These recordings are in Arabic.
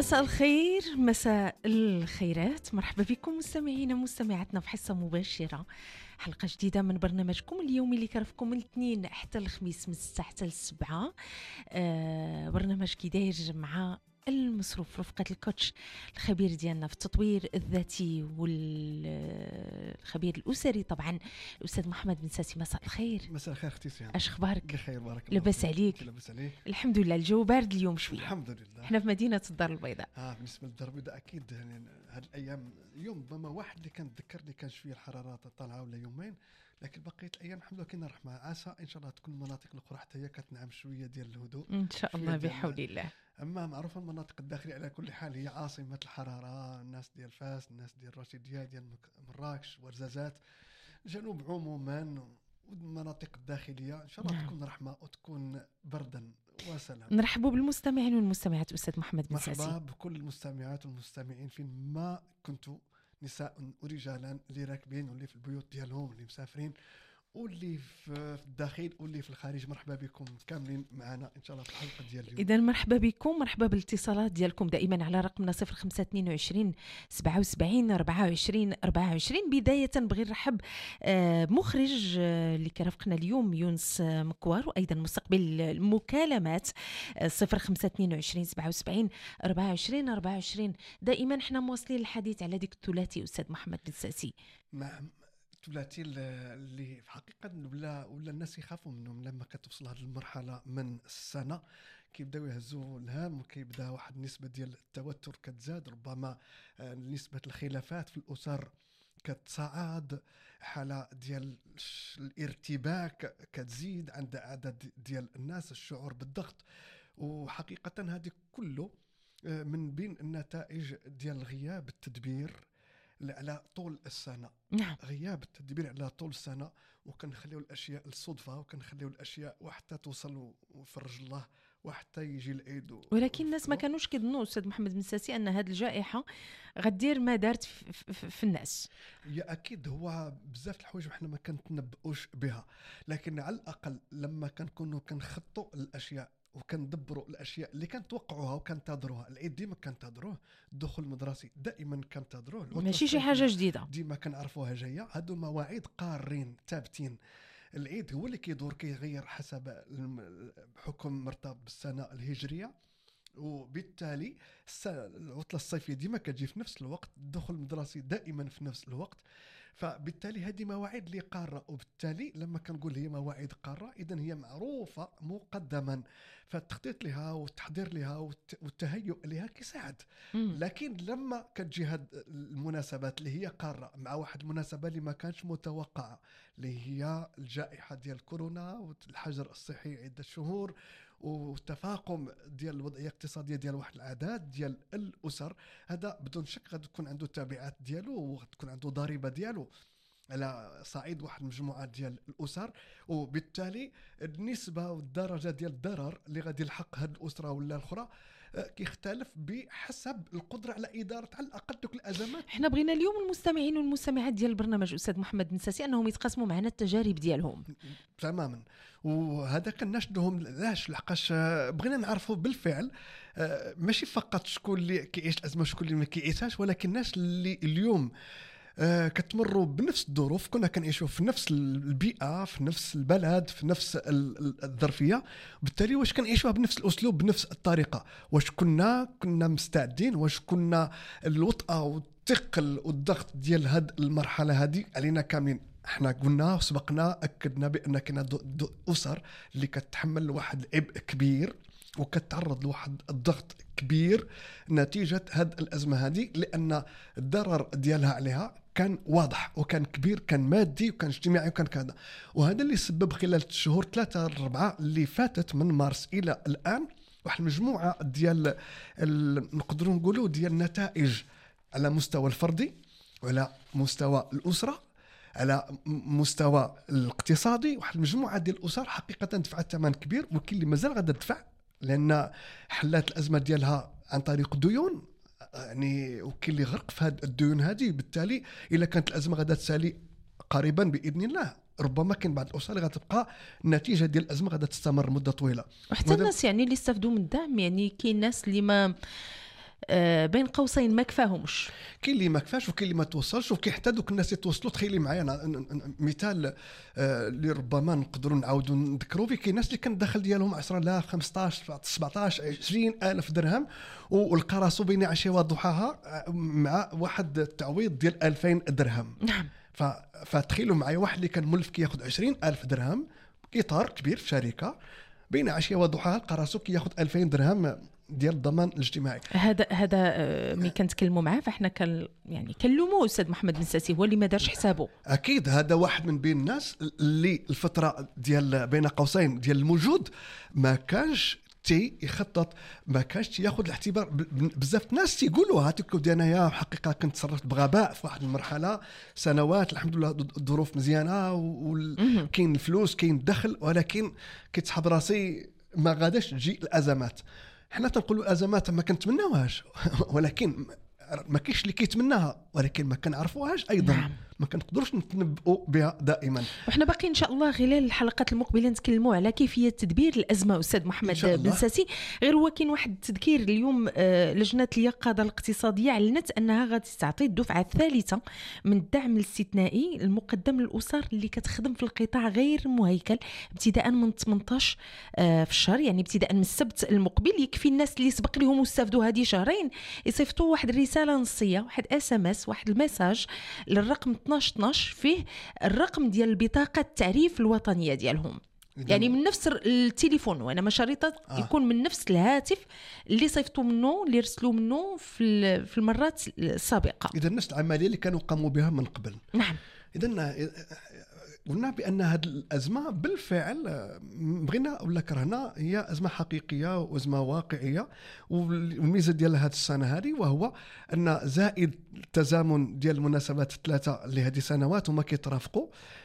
مساء الخير، مساء الخيرات، مرحبا بكم مستمعينا ومستمعاتنا في حصة مباشرة، حلقة جديدة من برنامجكم اليومي اللي كرفكم من الاثنين حتى الخميس من 6 حتى 7. برنامج كيداير مع المصروف رفقة الكوتش الخبير ديالنا في التطوير الذاتي والخبير الأسري طبعا الأستاذ محمد بن ساسي. مساء الخير. مساء الخير اختي سيان. اش اخبارك؟ بخير بارك الله. لاباس عليك؟ لاباس عليك الحمد لله. الجو بارد اليوم شويه. الحمد لله. احنا في مدينة الدار البيضاء. بالنسبه للدار البيضاء اكيد يعني هاد الايام اليوم بما واحد اللي كان ذكرني كان شويه الحراره طالعه ولا يومين، لكن بقيه الايام الحمد لله كاين رحمه. عسى ان شاء الله تكون المناطق الاخرى حتى هي كتنعم شويه ديال الهدوء ان شاء الله بحول الله. اما معروفه المناطق الداخليه على كل حال هي عاصمه الحراره، الناس ديال فاس، الناس ديال رشيديه، ديال مراكش، ورزازات، الجنوب عموما والمناطق الداخليه ان شاء الله تكون رحمه وتكون بردا وسلام. نرحبوا بالمستمعين والمستمعات استاذ محمد بن ساسي. مرحبا بكل المستمعات والمستمعين فين ما كنتوا، نساء ورجالا اللي راكبين واللي في البيوت ديالهم واللي مسافرين واللي في الداخل واللي في الخارج. مرحبا بكم كاملين معنا ان شاء الله في الحلقه ديال اليوم. اذا مرحبا بكم، مرحبا بالاتصالات ديالكم دائما على رقمنا 0522 77 24 24. بدايه بغي نرحب مخرج اللي كرفقنا اليوم يونس مكوار، وايضا مستقبل المكالمات 0522 77 24 24. دائما احنا مواصلين الحديث على ديك الثلاثي استاذ محمد بن ساسي. نعم، الثلاثي اللي في حقيقه ولا الناس يخافوا منهم لما كتوصل هذه المرحله من السنه، كيبداو يهزوا الهام وكيبدا واحد النسبه ديال التوتر كتزاد، ربما نسبه الخلافات في الاسر كتصاعد، حاله ديال الارتباك كتزيد عند عدد ديال الناس، الشعور بالضغط. وحقيقه هذه كله من بين النتائج ديال غياب التدبير على طول السنة. نعم. غياب التدبير على طول السنة، وكنخليو الأشياء الصدفة، وكنخليو الأشياء وحتى توصل وفرج الله وحتى يجي العيد. ولكن الناس ما كانوش كيظنوا استاذ محمد بن ساسي ان هذه الجائحة غدير ما دارت في الناس. يا أكيد هو بزاف الحوايج وحنا ما كنتنبؤوش بها، لكن على الأقل لما كنكونوا كنخطوا الأشياء وكندبروا الاشياء اللي كنتوقعوها وكنتظروها. العيد ديما كنتظروه، الدخول المدرسي دائما كنتظروه، ماشي شي حاجه جديده ديما كنعرفوها جايه. هادو مواعيد قارين ثابتين. العيد هو اللي كيدور كيغير حسب بحكم مرتبط بالسنه الهجريه، وبالتالي العطله الصيفيه ديما كتجي في نفس الوقت، الدخول المدرسي دائما في نفس الوقت. فبالتالي هذه مواعيد اللي قارة، وبالتالي لما كنقول هي مواعيد قارة إذن هي معروفة مقدما، فالتخطيط لها والتحضير لها والتهيؤ لها كيساعد. لكن لما كتجي هاد المناسبات اللي هي قارة مع واحد المناسبة اللي ما كانش متوقعة، اللي هي الجائحة ديال كورونا والحجر الصحي عدة شهور والتفاقم ديال الوضعيه الاقتصاديه ديال واحد الاعداد ديال الاسر، هذا بدون شك غتكون عنده تبعات ديالو وغتكون عنده ضريبه ديالو على صعيد واحد المجموعه ديال الاسر. وبالتالي النسبه والدرجه ديال الضرر اللي غادي يلحق هذه الاسره ولا الاخرى كيختلف بحسب القدره على اداره على الاقل دوك الازمات. احنا بغينا اليوم المستمعين والمستمعات ديال البرنامج استاذ محمد بن ساسي انهم يتقاسموا معنا التجارب ديالهم تماما، وهذا كنشدهم لاش لحقاش بغينا نعرفوا بالفعل ماشي فقط شكون اللي كيعيش الازمه وشكون اللي ما كيعيشهاش، ولكن الناس اللي اليوم كتمروا بنفس الظروف، كنا كنعيشوا في نفس البيئة، في نفس البلد، في نفس الظرفية، بالتالي واش كنعيشوها بنفس الأسلوب بنفس الطريقة؟ واش كنا مستعدين؟ واش كنا الوطأة والثقل والضغط ديال هاد المرحلة هذه علينا كاملين؟ احنا قلنا وسبقنا أكدنا بأن كنا أسر اللي كتحمل واحد العبء كبير وكتعرض لواحد الضغط كبير نتيجة هذه الأزمة هذه، لأن الضرر ديالها عليها كان واضح وكان كبير، كان مادي وكان اجتماعي وكان كذا. وهذا اللي سبب خلال الشهور 3-4 اللي فاتت من مارس إلى الآن واحد المجموعة ديال نقدروا نقولوا ديال نتائج على مستوى الفردي وعلى مستوى الأسرة على مستوى الاقتصادي. واحد المجموعة ديال الأسر حقيقة دفعت ثمن كبير، وكل اللي مازال غادا تدفع لأن حلات الأزمة ديالها عن طريق ديون يعني، وكل اللي غرق في هذه الديون هذه. بالتالي إذا كانت الأزمة غادا تسالي قريبا بإذن الله، ربما كاين بعض الأسر اللي غتبقى النتيجة ديال الأزمة غادا تستمر مدة طويلة. وحتى الناس يعني اللي استفدوا من الدعم، يعني كاين ناس اللي بين قوسين ما كفاهمش. كاين اللي ما كفاش وكاين اللي ما توصلش، وكاين حتى دوك الناس يتوصلوا. تخيلي معايا مثال اللي ربما نقدروا نعاودوا نذكروا فيه. كاين ناس اللي كان الدخل ديالهم 10,000 15 17 20 ألف درهم، والقراسو بين عشيه وضحاها مع واحد التعويض ديال 2000 درهم. نعم. فتخيلوا معايا واحد اللي كان ملف كياخذ 20,000 درهم، اطار كبير في شركه، بين عشيه وضحاها القراسو كياخذ 2000 درهم ديال الضمان الاجتماعي. هذا ملي كنتكلموا معاه فاحنا يعني كنلوموا استاذ محمد بنساسي، هو اللي ما دارش حسابه. اكيد هذا واحد من بين الناس اللي الفتره ديال بين قوسين ديال الموجود ما كانش يخطط، ما كانش ياخذ الاعتبار. بزاف الناس تيقولوا هاتيك انايا حقيقه كنت تصرفت بغباء في واحد المرحله سنوات، الحمد لله الظروف مزيانه وكاين الفلوس كاين الدخل، ولكن كيتسحب راسي ما غاداش تجي الازمات. حنا تنقولوا الازمات ما كنتمناوهاش ولكن ما كاينش اللي كيتمناها، ولكن ما كنعرفوهاش ايضا. نعم. ما كنقدروش نتنبؤوا بها دائما. وحنا باقي ان شاء الله خلال الحلقات المقبله نتكلموا على كيفيه تدبير الازمه استاذ محمد بنساسي. غير هو كاين واحد التذكير اليوم، لجنه اليقظه الاقتصاديه اعلنت انها غادي تعطي الدفعه الثالثه من الدعم الاستثنائي المقدم للاسر اللي كتخدم في القطاع غير مهيكل ابتداء من 18 في الشهر، يعني ابتداء من السبت المقبل. يكفي الناس اللي سبق لهم واستافدوا هذه شهرين يصيفطوا واحد الرساله نصيه، واحد SMS، واحد الميساج للرقم 12 فيه الرقم ديال البطاقه التعريف الوطنيه ديالهم، يعني من نفس التليفون، وانا ما شريطه يكون من نفس الهاتف اللي صيفطوا منه اللي رسلوا منه في المرات السابقه. اذا نفس العمليه اللي كانوا قاموا بها من قبل. نعم. اذا قلنا بان هذه الازمه بالفعل بغينا ولا كرهنا هي ازمه حقيقيه وازمه واقعيه، والميزه ديال هذه السنه هذه وهو ان زائد التزامن ديال المناسبات الثلاثه اللي هذه سنوات وما كيترافقوا.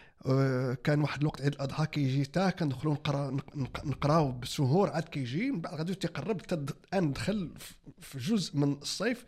كان واحد الوقت عيد الاضحى كيجي تا كندخلوا نقراو بالشهور، عاد كيجي من بعد غادي تيقرب الان دخل في جزء من الصيف،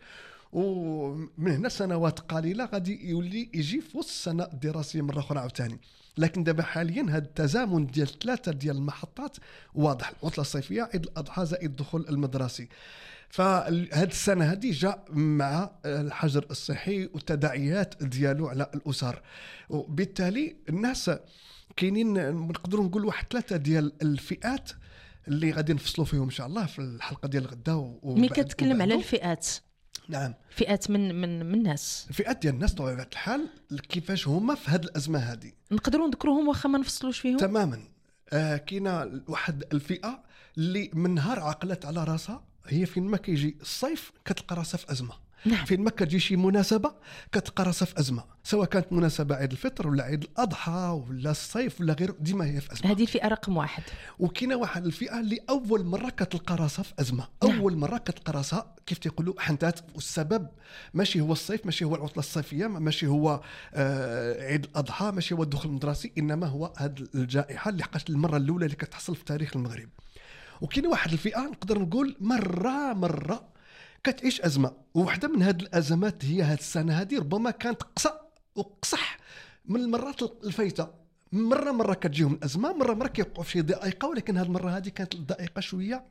ومن هنا سنوات قليله غادي يولي يجي في وسط السنه الدراسيه مره اخرى عاوتاني. لكن دابا حاليا هذا التزامن ديال 3 ديال المحطات واضح، العطله الصيفيه عيد الاضحى زائد الدخول المدرسي. فهذه السنه هذه جاء مع الحجر الصحي والتداعيات ديالو على الاسر، وبالتالي الناس كاينين نقدروا نقول واحد 3 ديال الفئات اللي غادي نفصلوا فيهم ان شاء الله في الحلقه ديال غدا. ملي كتكلم على الفئات، نعم، فئات من الناس، الفئات ديال الناس طبيعه الحال كيفاش هما في هذه الازمه هذه نقدروا نذكروهم واخا ما نفصلوش فيهم تماما. كاينه واحد الفئه اللي من نهار عقلت على راسها، هي فين ما كيجي الصيف كتلقى راسها في ازمه. نعم. فين ما كتجي شي مناسبه كتلقى راسها في ازمه، سواء كانت مناسبه عيد الفطر ولا عيد الاضحى ولا الصيف ولا غيره، ديما هي في ازمه. هذه الفئه رقم 1. وكاينه واحد الفئه اللي اول مره كتلقى راسها في ازمه. نعم. اول مره كتلقى راسها كيف تيقولوا حنتات، والسبب ماشي هو الصيف، ماشي هو العطله الصيفيه، ماشي هو عيد الاضحى، ماشي هو الدخول المدرسي، انما هو هذه الجائحه اللي حقاش المره الاولى اللي كتحصل في تاريخ المغرب. وكاينه واحد الفئه نقدر نقول مره كتعيش ازمه، وواحده من هذه الازمات هي هذه السنه هذه ربما كانت قصح من المرات الفايته. مره كتجيهم الازمه، مره كيوقعوا في شي ضائقه، ولكن هذه المره هذه كانت الضائقه شويه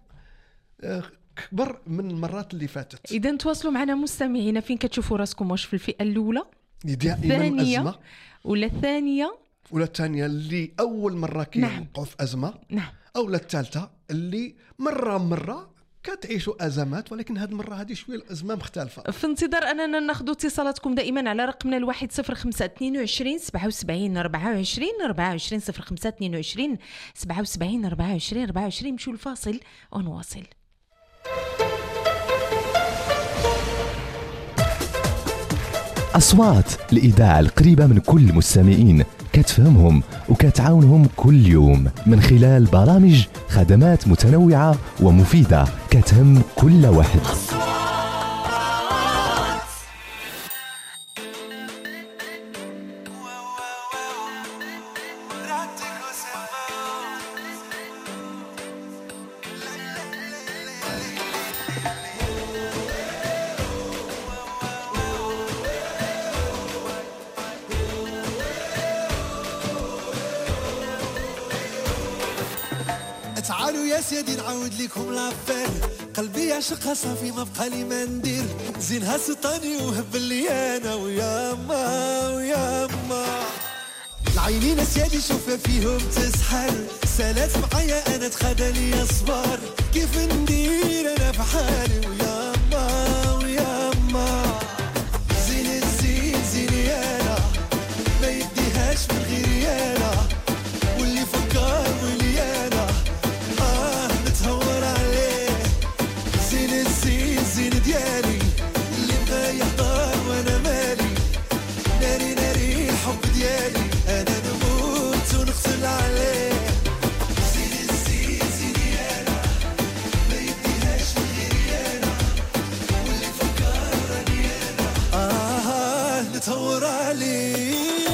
كبر من المرات اللي فاتت. اذا تواصلوا معنا مستمعينا، فين كتشوفوا راسكم؟ واش في الفئه الاولى، الثانيه ولا الثانيه ولا الثانيه اللي اول مره كيوقعوا في ازمه؟ نعم. او الثالثه اللي مره كتعيشوا ازمات، ولكن هذه المره هذه شويه الازمه مختلفه. في انتظار اننا ناخذ اتصالاتكم دائما على رقمنا 10522 77 24 24 0522 77 24 24. نمشيو الفاصل ونواصل. أصوات الإذاعة القريبة من كل المستمعين، كتفهمهم وكتعاونهم كل يوم من خلال برامج خدمات متنوعة ومفيدة كتهم كل واحد. تعالوا تعالوا يا سيدي نعاود لكم لافير، قلبي عشقها صافي ما بقى لي ما ندير، زينها سطاني وهب لي انا ويا ما العينين سيدي شوفها فيهم تسحر، سالات معايا انا تخدى لي صبار، كيف ندير انا في حالي ويا ما زين الزين زيني انا ما يديهاش من غيري انا، واللي فكر واللي انا نتهور عليه، زين الزين زين ديالي اللي بغى يحضر وانا مالي، ناري ناري الحب ديالي انا نموت ونغسل عليه، زين الزين زيني انا ما يديهاش من غيري انا، واللي فكر راني انا نتهور عليه.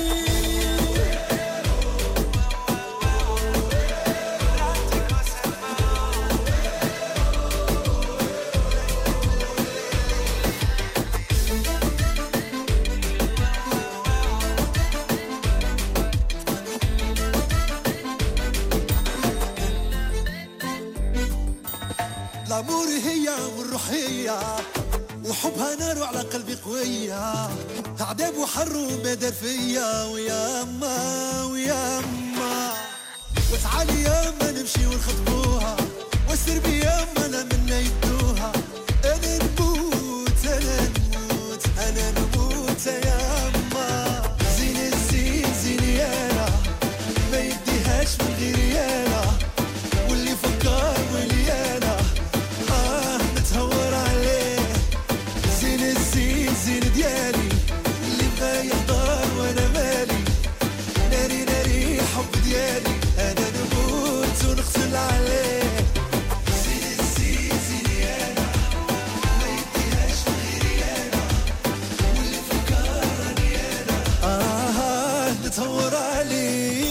الامور هي والروحيه وحبها نار وعلى قلبي قويه، عذاب وحر وما دار فيا ويا ما وتعالي يا ما نمشي ونخطبوها، وسر بيا ما لا منا يدوها، انا نموت يا ما زين الزين زيني انا ما يديهاش من غيري انا، واللي فكر واللي انا نتهور عليه، زين الزين زين ديالي اللي بغى يحضر وانا مالي، ناري ناري الحب ديالي انا نموت ونغسل عليه، زين الزين زيني انا ما يديهاش من غيري انا، واللي فكر راني انا نتهور عليه.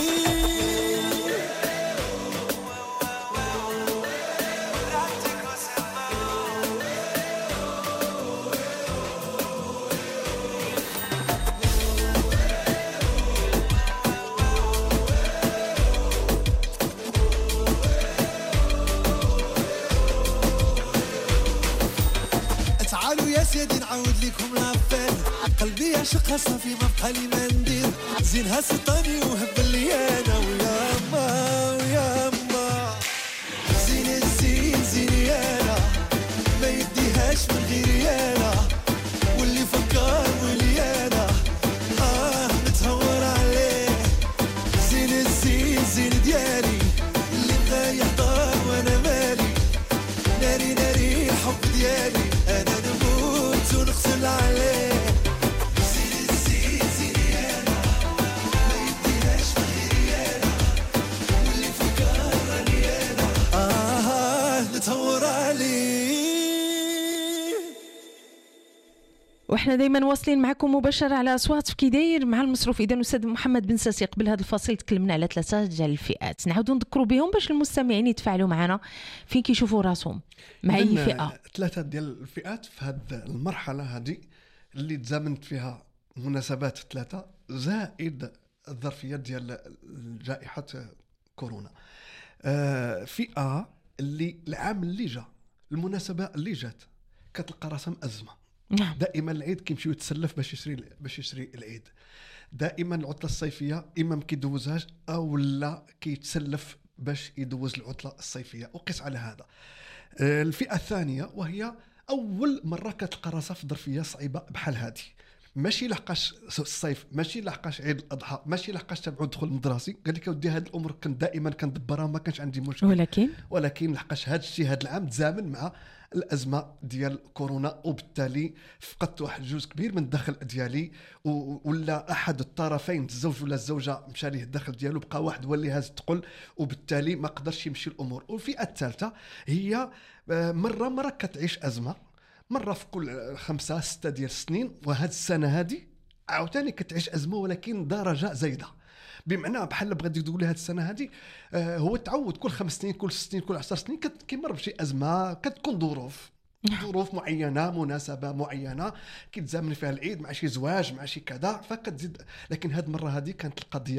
تعالوا يا سيدي نعاود لكم لافين، قلبي عشقها صافي ما بقى لي ما ندير، زينها سطاني وهب لي انا ويا ما زين الزين زيني انا ما يديهاش من غيري انا، واللي فكر واللي انا نتهور عليه، زين الزين زين ديالي اللي بغى يحضر وانا مالي، ناري ناري الحب ديالي انا نموت ونغسل عليه، زين الزين زيني انا ما يديهاش من غيري انا، واللي فكر راني انا نتهور عليه. وإحنا دايما واصلين معكم مباشر على أصوات في كيداير مع المصروف. إذا أستاذ محمد بن ساسي قبل هذا الفصل تكلمنا على 3 ديال الفئات، نعاودوا نذكروا بهم باش المستمعين يتفاعلوا معنا فين كيشوفوا راسهم مع أي فئة. 3 ديال الفئات في هذه المرحلة هذه اللي تزامنت فيها مناسبات 3 زائد الظرفيات ديال جائحة كورونا. فئة اللي العام اللي جا المناسبة اللي جات كتلقى راسها أزمة. نعم. دائما العيد كيمشيو يتسلف باش يشري العيد، دائما العطله الصيفيه اما ما كيدوزهاش او لا كيتسلف باش يدوز العطله الصيفيه. وقس على هذا الفئه الثانيه، وهي اول مره كتلقى راسها في ظرفيه صعيبه بحال هذه، ماشي لحقاش الصيف، ماشي لحقاش عيد الاضحى، ماشي لحقاش تبعو الدخول المدرسي، قال لك ودي هاد الامور كنت دائما كندبرها ما كانش عندي مشكل، ولكن لحقاش هاد الشيء هاد العام تزامن مع الازمه ديال كورونا، وبالتالي فقدت واحد الجزء كبير من الدخل ديالي، ولا احد الطرفين الزوج ولا الزوجه مشى ليه الدخل ديالو، بقى واحد ولي هاز ثقل، وبالتالي ما قدرش يمشي الامور. والفئه الثالثه هي مره كتعيش ازمه، مره في كل 5-6 ديال السنين، وهاد السنه هذه عاوتاني كتعيش ازمه ولكن درجه زايده، بمعنى بحال بغيتي تقولي هاد السنه هذه هو تعود كل 5 سنين كل 6 سنين كل 10 سنين كيمر بشي ازمه، كتكون ظروف معينه، مناسبه معينه كيتزامن فيها العيد مع شي زواج مع شي كذا فكتزيد. لكن هاد المره هذه كانت القضيه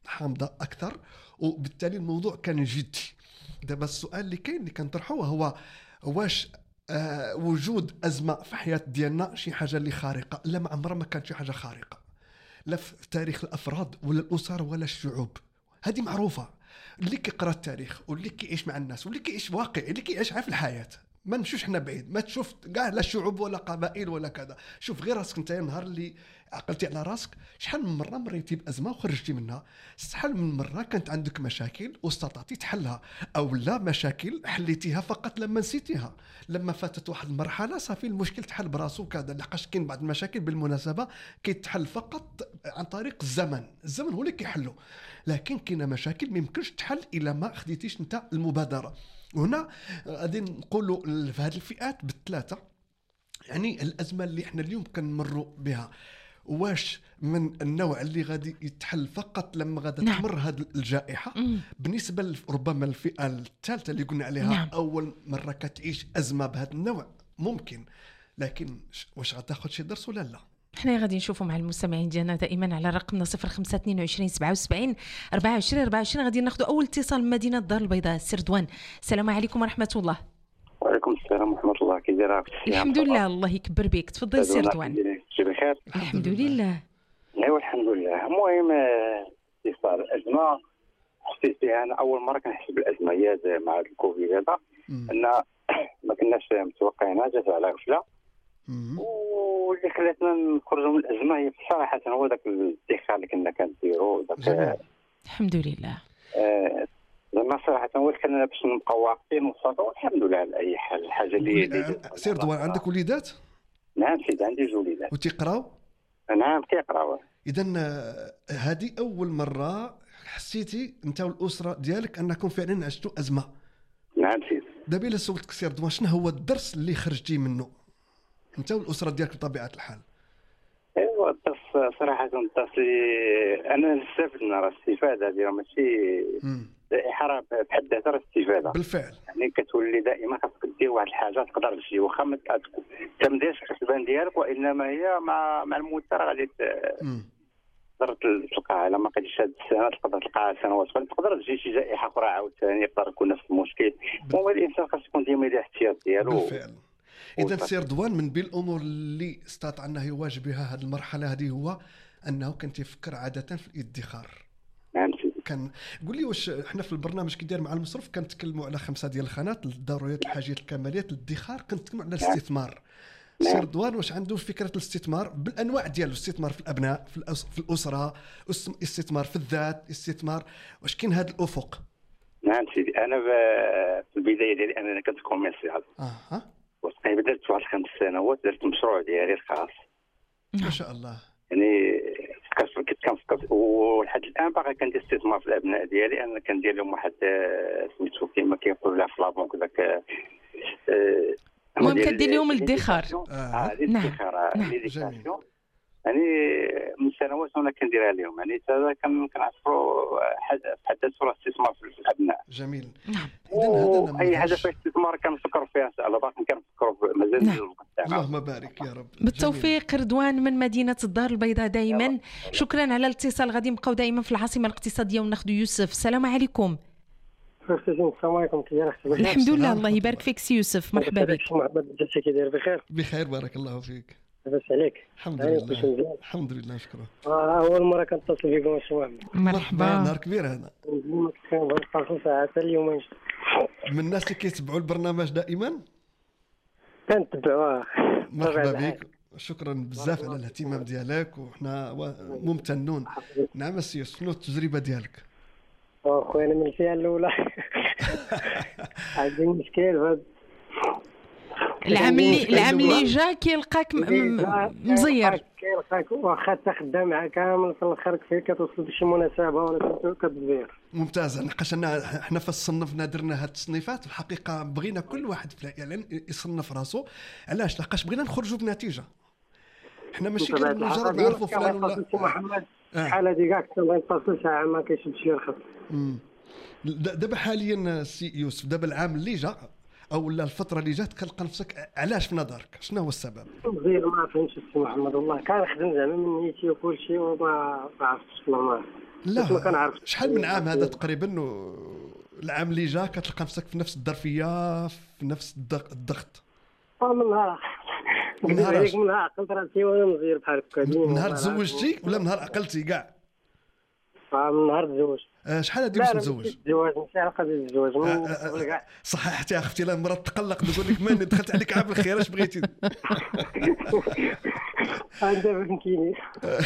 حامضه اكثر، وبالتالي الموضوع كان جدي. دابا السؤال اللي كاين اللي كنطرحوه هو واش وجود ازمه في حياه ديالنا شي حاجه اللي خارقه؟ لا، ما عمرها ما كانت شي حاجه خارقه، لا في تاريخ الافراد ولا الاسر ولا الشعوب. هذه معروفه، اللي كيقرا التاريخ واللي كيعيش مع الناس واللي كيعيش واقع اللي كيعيش في الحياه. ما نمشوش حنا بعيد، ما تشوف كاع لا شعوب ولا قبائل ولا كذا. شوف غير راسك انت، النهار اللي عقلتي على راسك شحال من مره مريتي بازمه وخرجتي منها، شحال من مره كانت عندك مشاكل واستطعتي تحلها، او لا مشاكل حليتيها فقط لما نسيتيها، لما فاتت واحد المرحله صافي المشكل تحل براسو كذا. لحقاش كاين بعض المشاكل بالمناسبه كيتحل فقط عن طريق الزمن هو اللي كيحلو، لكن كاينه مشاكل ما يمكنش تحل الا ما خديتيش انت المبادره. وهنا غادي نقولوا في هذه الفئات بالثلاثه، يعني الازمه اللي احنا اليوم كنمروا بها واش من النوع اللي غادي يتحل فقط لما غادي تمر هذه الجائحه، بالنسبه ربما الفئه الثالثه اللي قلنا عليها اول مره كتعيش ازمه بهذا النوع ممكن، لكن واش غتاخذ شي درس ولا لا؟ احنا غادي نشوفوا مع المستمعين ديالنا دائما على رقمنا 0522 77 24 غادي ناخذوا اول اتصال من مدينه الدار البيضاء. سي رضوان، السلام عليكم ورحمه الله. وعليكم السلام ورحمه الله. كي داير؟ الحمد لله، الله يكبر بك. تفضل سي رضوان. شي بخير؟ الحمد لله. ايوا الحمد لله. المهم صار الازمه حسيت بها انا اول مره كنحس بالازمه هي مع الكوفيد هذا، ان ما كناش متوقعينها، جات على غفله، واللي خلاتنا نخرجوا من الازمه هي بصراحه هو ذاك الادخار اللي كنا كنديروا داك. الحمد لله. زعما صراحه هو اللي كان باش نبقاو واقفين وصافي، والحمد لله على اي حال. الحاجه اللي سير دوان، عندك وليدات؟ نعم سيدي، عندي جوج وليدات. وتيقراو؟ نعم كيقراو. اذا هذه اول مره حسيتي انت والاسره ديالك انكم فعلا عشتوا ازمه؟ نعم سيدي. دابا الا سولتك سير دوان شنو هو الدرس اللي خرجتي منه انت والاسره ديالك بطبيعه الحال؟ ايوا الدرس صراحه الدرس انا استفدنا، راه الاستفاده هذه ماشي جائحه بحد ذاتها، راه استفاده بالفعل. يعني كتولي دائما خاصك دير واحد الحاجه تقدر تجي واخا ما تمديش الحسبان ديالك، وانما هي مع المده راه غادي تقدر تلقاها. لما قديش هاد السنه تقدر تلقاها سنوات اخرى، تقدر تجي شي جائحه اخرى عاوتاني يقدر يكون نفس المشكل. هو الانسان خاص يكون ديما يدير الاحتياط ديالو. بالفعل. اذا سير دوان، من بين الامور اللي استطاع انه يواجه بها هذه المرحله هذه هو انه كان تفكر عاده في الادخار. نعم. كان قول لي واش احنا في البرنامج كي داير مع المصرف كنتكلموا على 5 ديال الخانات: الضروريات، الحاجيات، الكماليات، الادخار. كنتكلموا على الاستثمار. سير دوان واش عنده فكره الاستثمار بالانواع ديالو؟ الاستثمار في الابناء، في الاسره، استثمار في الذات، استثمار، واش كاين هذا الافق؟ نعم سيدي. انا في البدايه ديالي انا كنت كوميرسيال. وتقريبا درت واحد 5 سنوات درت مشروع ديالي الخاص. ما شاء الله. يعني كنت كنفكر، ولحد الان باقي كندير استثمار في الابناء ديالي. انا كندير لهم واحد سميتو كيما كيقولوا لها في لابونك داك المهم كدير لهم الادخار. الادخار يعني من سنوات وانا كنديرها لهم. يعني هذا كنعرفوا حد ذاته استثمار في الابناء. جميل. اذا اي حاجه في الاستثمار كنفكروا فيها على باقي كنفكروا مازال. اللهم بارك يا رب. بالتوفيق. رضوان من مدينه الدار البيضاء دائما. شكرا على الاتصال. غادي نبقاو دائما في العاصمه الاقتصاديه وناخذ يوسف. السلام عليكم. السلام عليكم. كي داير؟ الحمد لله، الله يبارك فيك سي يوسف. مرحبا بك. مرحبا بك. كي داير؟ بخير بخير بارك الله فيك. لاباس عليك؟ الحمد لله. الحمد لله نشكره. اول مره كنتصل بكم السي محمد. مرحبا. نهار كبير هذا. كنبقى ساعات اليومين. من الناس اللي كيتبعوا البرنامج دائما كنتبعوه. مرحبا بك. شكرا بزاف على الاهتمام ديالك وحنا ممتنون. نعم السي، شنو التجربه ديالك؟ خويا انا من الفئه الاولى. عندي مشكل العام اللي جا كيلقاك مزير. كيلقاك واخا تخدم معاه كامل في الاخر كيف كتوصل لشي مناسبه ولا كتزير. ممتاز. نقاش احنا صنفنا درنا هاد التصنيفات. في الحقيقه بغينا كل واحد في الاعلان يصنف راسو. علاش؟ لقاش بغينا نخرجوا بنتيجه. احنا ماشي غير مجرد نعرفوا فلان ولا محمد. الحاله هذه كاع كنبغي نتصل ساعه ما كيشدش لي الخط. دابا حاليا السي يوسف، دابا العام اللي جا او لا الفتره اللي جات كتلقى نفسك علاش في نظرك؟ شنو هو السبب؟ ما فهمتش السي محمد. والله كنخدم زعما من نيتي وكل شيء وما عرفتش والله. ما كنعرفش شحال من عام هذا تقريبا العام اللي جا كتلقى نفسك في نفس الظرفيه في نفس الضغط من نهار من نهار عقلت راسي وانا مزير بحال هكا من نهار تزوجتي ولا من نهار عقلتي كاع من نهار تزوجت شحال هادي باش نتزوج الزواج ماشي علاقه بالزواج من قبل كاع صححتي اختي لا مرات تقلق تقول لك ماني دخلت عليك عام الخير اش بغيتي انت فهمتيني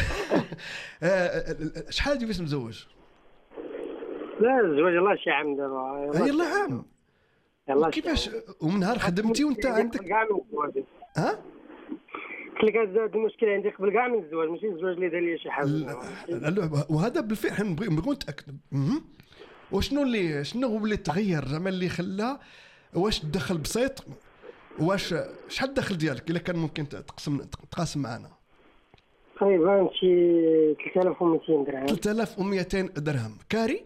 شحال هادي باش نتزوج لا الزواج يلاه شي عام دابا يلا عام كيفاش ومن نهار خدمتي وانت عندك كاع من الزواج ها قلت لك هذا المشكل عندي قبل كاع من الزواج ماشي الزواج اللي دار لي شي حاجه وهذا بالفعل نبغيو نتاكد وشنو هو اللي تغير زعما اللي خلى واش الدخل بسيط واش شحال الدخل ديالك الا كان ممكن تقاسم معنا تقريبا شي 3200 درهم 3200 درهم كاري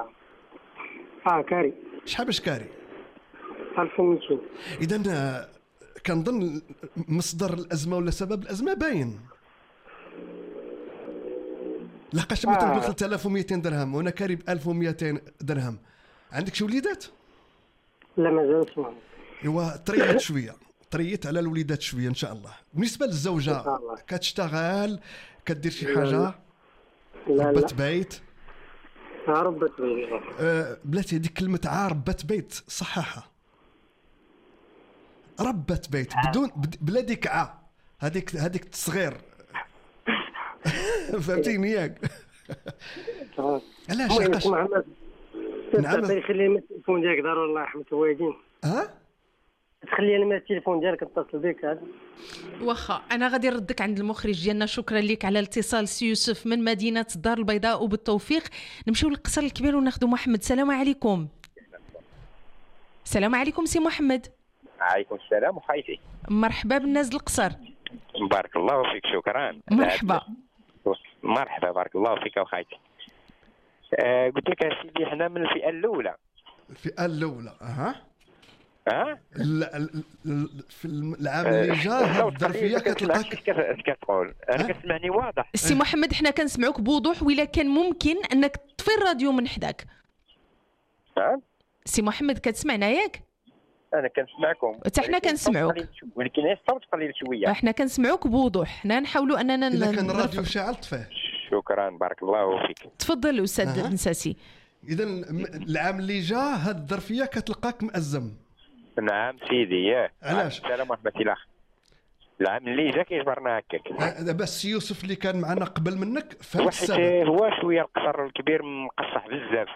كاري شحال باش كاري 1200 اذا كنظن مصدر الازمه ولا سبب الازمه باين لقاش ما تقول 3200 درهم وانا كاري ب 1200 درهم عندك شي وليدات لا مازال اسمع ايوا طريت على الوليدات شويه ان شاء الله بالنسبه للزوجه كتشتغل كدير شي حاجه ربت بيت ربت بيت بلاتي هذيك كلمه ربت بيت صححها ربت بيت بدون بلا ديك هذيك التصغير فهمتيني ياك علاش لقاش نعم خلي لي التليفون ديالك ضروري الله يرحم الوالدين تخلي لي التليفون ديالك اتصل بك هذا واخا انا غادي نردك عند المخرج ديالنا شكرا لك على الاتصال سي يوسف من مدينه الدار البيضاء وبالتوفيق نمشيو للقصر الكبير وناخذوا محمد السلام عليكم السلام عليكم سي محمد عليكم السلام وخايتي مرحبا بالناس القصر بارك الله فيك شكرا مرحبا بارك الله فيك وخايتي قلت لك يا سيدي حنا من الفئه الاولى في العام اللي جا الظرفيه كتلقاك كتقول انا كتسمعني واضح سي محمد حنا كنسمعوك بوضوح ولا كان ممكن انك تطفي الراديو من حداك سي محمد كتسمعنا ياك انا كنسمعكم حتى حنا كنسمعوك ولكن الصوت قليل شويه حنا كنسمعوك بوضوح حنا نحاولوا اننا اذا كان الراديو شاعل طفيه شكرا بارك الله فيك تفضل استاذ النساسي اذا العام اللي جا هاد الظرفيه كتلقاك مأزم نعم سيدي علاش السلام ورحمه الله العام اللي جا كيجبرنا هكاك دابا السي يوسف اللي كان معنا قبل منك فهمت السبب هو شويه القصر الكبير مقصح بزاف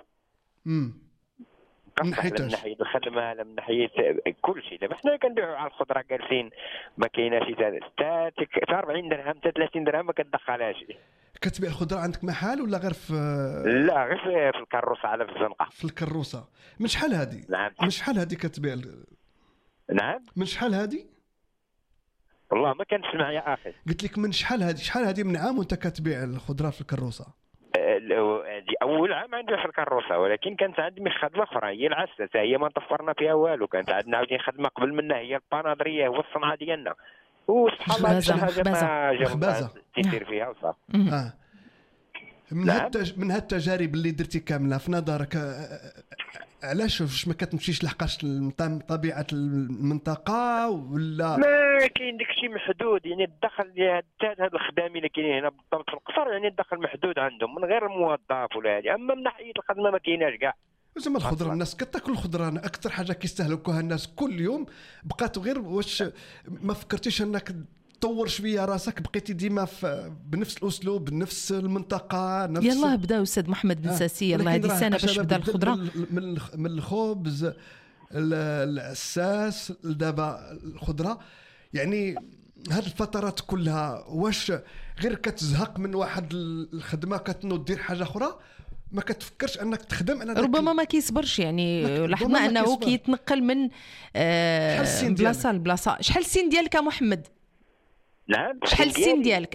من ناحيه الخدمه من ناحيه كل شيء دابا حنا كندويو على الخضره جالسين ما كايناش حتى 40 درهم حتى 30 درهم ما كتدخلهاش كتبيع الخضره عندك محل ولا غير في لا غير في الكروسه على في الزنقه في الكروسه من شحال هذه نعم من شحال هذه كتبيع نعم من شحال هذه والله ما كنسمع يا اخي قلت لك من شحال هذه من عام وانت كتبيع الخضره في الكروسه هذه اول عام عندي في الكروسه ولكن كانت عندي خدمه اخرى هي العسه هي ما طفرنا فيها والو كانت عندنا عاودين خدمه قبل منها هي البانادريه هو الصنعه ديالنا وسبحان الله خبازه تيدير فيها وصافي من هاد التجارب اللي درتي كامله في نظرك علاش واش ما كتمشيش لحقاش طبيعه المنطقه ولا ما كاين داكشي محدود يعني الدخل ديال هاد الخدامين اللي كاينين هنا بالضبط في القصر يعني الدخل محدود عندهم من غير الموظف ولا هذه اما من ناحيه الخدمه ما كايناش كاع زعما الخضره الناس كتاكل الخضره اكثر حاجه كيستهلكوها الناس كل يوم بقات غير واش ما فكرتيش انك تطور شويه راسك بقيتي ديما بنفس الاسلوب بنفس المنطقه نفس يلا بدا استاذ محمد بن ساسي يلا هذه السنه باش بدا الخضره من الخبز الاساس دابا الخضره يعني هذه الفترات كلها واش غير كتزهق من واحد الخدمه كتنوض دير حاجه اخرى ما كتفكرش انك تخدم على ربما ما كيصبرش يعني لاحظنا انه كيتنقل من بلاصه لبلاصه شحال السن ديالك يا محمد نعم شحال السن ديالك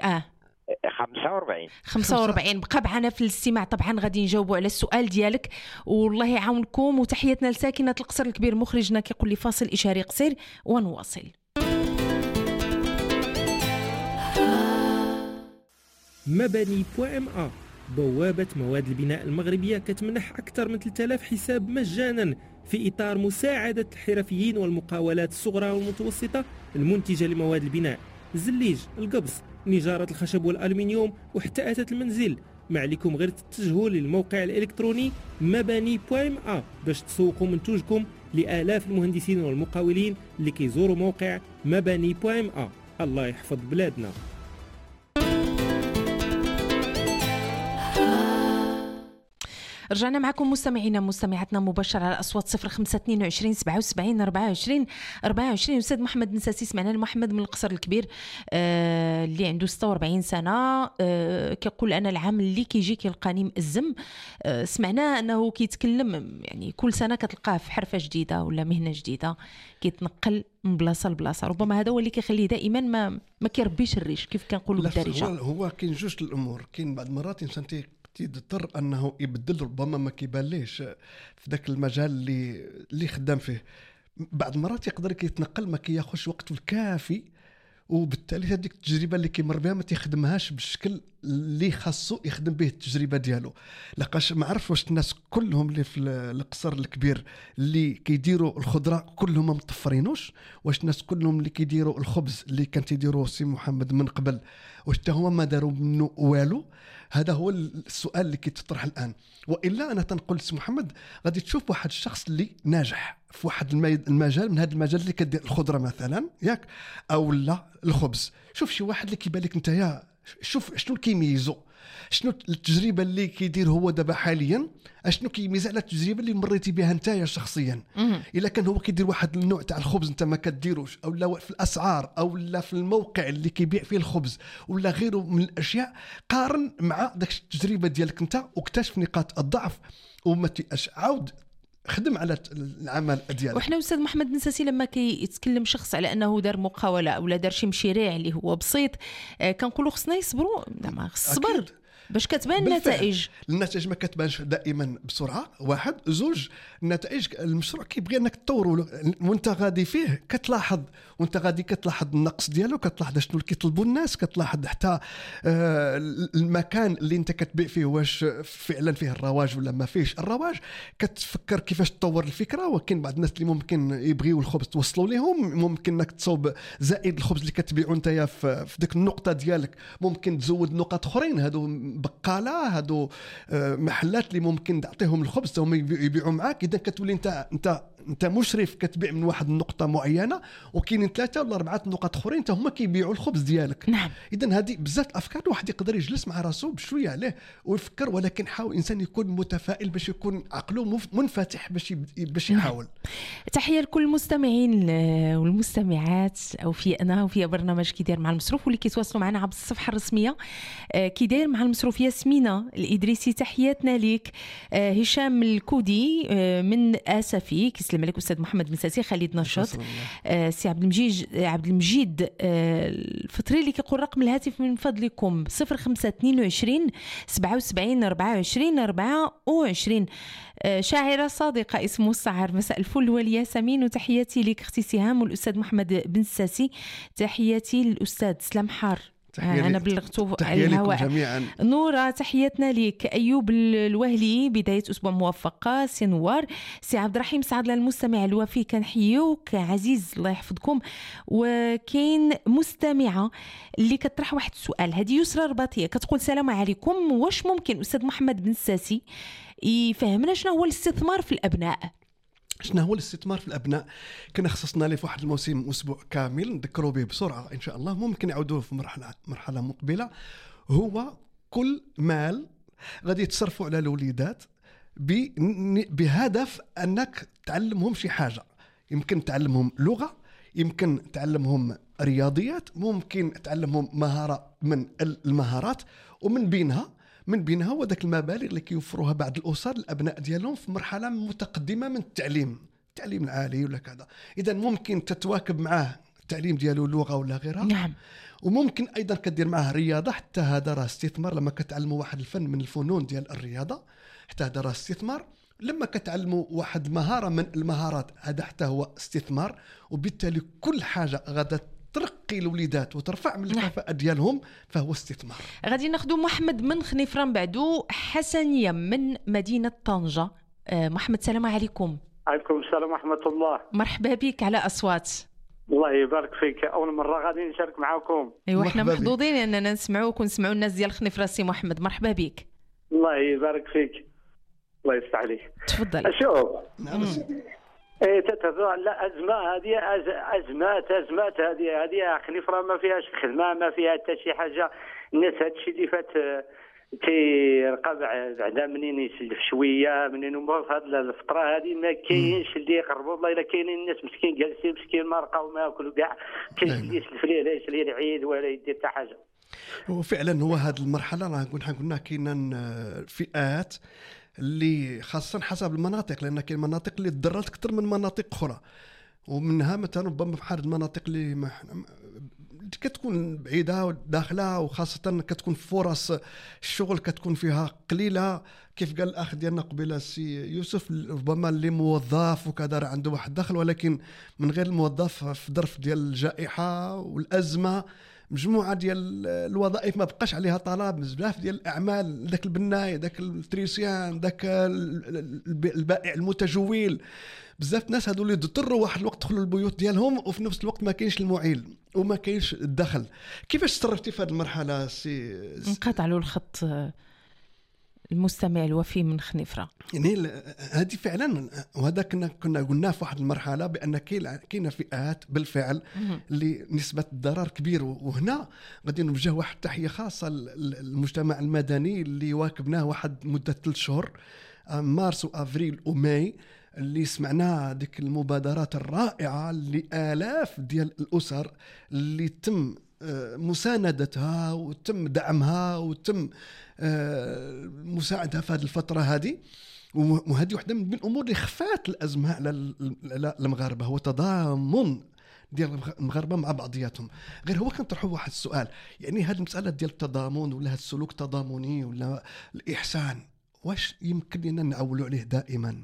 45 بقى معنا في الاستماع طبعا غادي نجاوبوا على السؤال ديالك والله يعاونكم وتحياتنا لساكنه القصر الكبير مخرجنا كيقول لي فاصل اشاري قصير ونواصل مباني.ma بوابة مواد البناء المغربية كتمنح أكثر من 3000 حساب مجانا في إطار مساعدة الحرفيين والمقاولات الصغرى والمتوسطة المنتجة لمواد البناء، الزليج، القبص، نجارة الخشب والألمنيوم وحتى أثاث المنزل. ما عليكم غير تتجهوا للموقع الإلكتروني mabani.ma باش تسوقوا منتوجكم لآلاف المهندسين والمقاولين اللي كيزوروا موقع mabani.ma. الله يحفظ بلادنا. رجعنا معكم مستمعينا مستمعاتنا مباشرة على أصوات 0522 77 24 24. أستاذ محمد نساسي سمعنا محمد من القصر الكبير اللي عنده 46 سنة كيقول أنا العام اللي كيجي كيلقاني مأزم. سمعنا أنه كيتكلم يعني كل سنة كتلقاه في حرفة جديدة ولا مهنة جديدة كيتنقل من بلاصة لبلاصة. ربما هذا هو اللي كيخليه دائما ما كيربيش الريش كيف كنقولوا بالدارجة. هو كاين جوج الأمور. كاين بعض المرات إنسان يضطر انه يبدل ربما ما كيبانليش في ذاك المجال اللي خدام فيه. بعض المرات يقدر يتنقل ما كياخذش وقته الكافي وبالتالي هذيك التجربه اللي كيمر بها ما تخدمهاش بالشكل اللي خاصو يخدم به التجربه ديالو. لقاش ما عرف واش الناس كلهم اللي في القصر الكبير اللي كيديروا الخضره كلهم ما مطفرينوش، واش الناس كلهم اللي كيديروا الخبز اللي كان تيديروا سي محمد من قبل واش حتى هما ما داروا منه والو. هذا هو السؤال اللي كيتطرح الان. والا انا تنقول سي محمد غادي تشوف واحد الشخص اللي ناجح في واحد المجال من هذا المجال اللي كدير الخضره مثلا ياك او لا الخبز. شوف شي واحد اللي كيبان لك نتايا شوف شنو كيميزو، شنو التجربه اللي كيدير هو دابا حاليا، اشنو كيميز على التجربه اللي مريتي بها نتايا شخصيا. الا كان هو كيدير واحد النوع تاع الخبز انت ما كديروش او لا في الاسعار او لا في الموقع اللي كيبيع فيه الخبز ولا غيره من الاشياء، قارن مع داك التجربه ديالك انت واكتشف نقاط الضعف وما تيأش عاود خدم على العمل ديالك. وحنا استاذ محمد نساسي لما كيتكلم شخص على انه دار مقاوله او دار شي مشاريع اللي هو بسيط كنقولوا خصنا يصبروا. زعما الصبر باش كتبان النتائج. النتائج ما كتبانش دائما بسرعه. واحد زوج النتائج المشروع كيبغي انك تطوروا وانت غادي فيه كتلاحظ وانت غادي كتلاحظ النقص ديالو، كتلاحظ شنو اللي كيطلبوا الناس، كتلاحظ حتى المكان اللي انت كتبيع فيه واش فعلا فيه الرواج ولا ما فيش الرواج. كتفكر كيفاش تطور الفكره. وكاين بعض الناس اللي ممكن يبغيو الخبز توصلوا لهم، ممكن انك تصوب زائد الخبز اللي كتبيعو نتايا في ديك النقطه ديالك ممكن تزود نقاط اخرين. هادو بقاله هادو محلات اللي ممكن تعطيهم الخبز هم يبيعوا معاك. اذا كتولي انت مشرف كتبيع من واحد النقطه معينه وكاينين 3 ولا 4 نقاط اخرين حتى هما كيبيعوا الخبز ديالك. نعم. اذا هذه بزاف الافكار الواحد يقدر يجلس مع راسو بشويه عليه ويفكر، ولكن حاول الانسان يكون متفائل باش يكون عقله منفتح باش يحاول. تحيه لكل المستمعين والمستمعات او في انا وفي برنامج كيداير مع المصروف واللي كيتواصلوا معنا عبر الصفحه الرسميه كيداير مع المصروف. ياسمينه الادريسي تحياتنا ليك. هشام الكودي من اسفي كيسلم عليك استاذ محمد نساسي. خالد نشاط سي عبد المجيد الفطري اللي كيقول رقم الهاتف من فضلكم 0522 77 24 24. شاعرة صادقة اسمه السعر مساء الفل والياسمين وتحياتي لك اختي سهام والأستاذ محمد بن ساسي. تحياتي للأستاذ سلام حار أنا بلغته على الهواء جميعا. نورة تحياتنا لك. أيوب الوهلي بداية أسبوع موفقة. سي نوار سي عبد الرحيم سعد للمستمع الوفي كنحيوك عزيز الله يحفظكم. وكاين مستمعة اللي كتطرح واحد السؤال هذه يسرى رباطية كتقول السلام عليكم واش ممكن أستاذ محمد بن ساسي يفهمنا شنو هو الاستثمار في الأبناء؟ شنو هو الاستثمار في الابناء؟ كنا خصصنا له في واحد الموسم اسبوع كامل نذكروا به بسرعه ان شاء الله، ممكن نعودوه في مرحله مقبله. هو كل مال غادي تصرفوا على الوليدات بهدف انك تعلمهم شي حاجه. يمكن تعلمهم لغه، يمكن تعلمهم رياضيات، ممكن تعلمهم مهاره من المهارات، ومن بينها وداك المبالغ اللي كيوفروها بعض الاسر الابناء ديالهم في مرحله متقدمه من التعليم العالي ولا كذا. اذا ممكن تتواكب معاه التعليم ديالو لغه ولا غيرها. نعم. وممكن ايضا كدير معاه رياضه، حتى هذا راه استثمار. لما كتعلموا واحد الفن من الفنون ديال الرياضه حتى هذا راه استثمار. لما كتعلموا واحد مهاره من المهارات هذا حتى هو استثمار. وبالتالي كل حاجه غادا تطرق ترقي الوليدات وترفع من الكفاءه ديالهم فهو استثمار. غادي ناخذوا محمد من خنيفره من بعدو حسنيه من مدينه طنجه. محمد السلام عليكم. عليكم السلام ورحمه الله. مرحبا بك على اصوات. الله يبارك فيك، اول مره غادي نشارك معكم. ايوا حنا محظوظين اننا نسمعوك ونسمعوا الناس ديال خنيفره. سي محمد مرحبا بك. الله يبارك فيك، الله يفتح عليك. تفضل. شوف تتهضر على ازمات هذه خنيفره ما فيهاش خدمه، ما فيها حتى شي حاجه. الناس هذا الشيء اللي فات تيرقى بعدا منين يسلف شويه منين في هذه الفتره هذه ما كاينش اللي يقربوا. والله الا كاينين الناس مسكين جالسين مسكين ما لقاو ما ياكلوا كاع، كاين اللي يسلف ليه لا يشري العيد ولا يدير حتى حاجه. وفعلا هو هذه المرحله راه قلنا كاين فئات اللي خاصه حسب المناطق، لان كاين مناطق اللي تضررت اكثر من مناطق اخرى، ومنها مثلا ربما بحال المناطق اللي كتكون بعيده وداخله، وخاصه كتكون فرص الشغل كتكون فيها قليله. كيف قال الاخ ديالنا قبيله السي يوسف، ربما اللي موظف وكذا راه عنده واحد الدخل، ولكن من غير الموظف في ظرف ديال الجائحه والازمه مجموعه ديال الوظائف ما بقاش عليها طلب، بزاف ديال الاعمال، داك البناي، داك التريسيان، داك البائع المتجول، بزاف ناس هذو اللي اضطروا واحد الوقت دخلوا البيوت ديالهم، وفي نفس الوقت ما كاينش المعيل وما كاينش الدخل. كيفاش تصرفتي في هذه المرحله سي؟ انقطع له الخط المستمع الوفي من خنيفره. يعني هذه فعلا، وهذا كنا قلنا في واحد المرحله بان كاينه فئات بالفعل اللي نسبه الضرر كبير. وهنا غادي نوجه واحد التحيه خاصه للمجتمع المدني اللي واكبناه واحد مده 3 شهور، مارس وافريل وماي، اللي سمعنا ديك المبادرات الرائعه لآلاف ديال الاسر اللي تم مساندتها وتم دعمها وتم مساعدها في هذه الفترة هذه. وهذه واحدة من الأمور اللي خفات الأزمة على المغاربة، هو تضامن ديال المغاربة مع بعضياتهم. غير هو كنطرحوا واحد السؤال، يعني هذه المسألة ديال التضامن ولا هذا السلوك التضامني ولا الإحسان، واش يمكن لنا نعولوا عليه دائما؟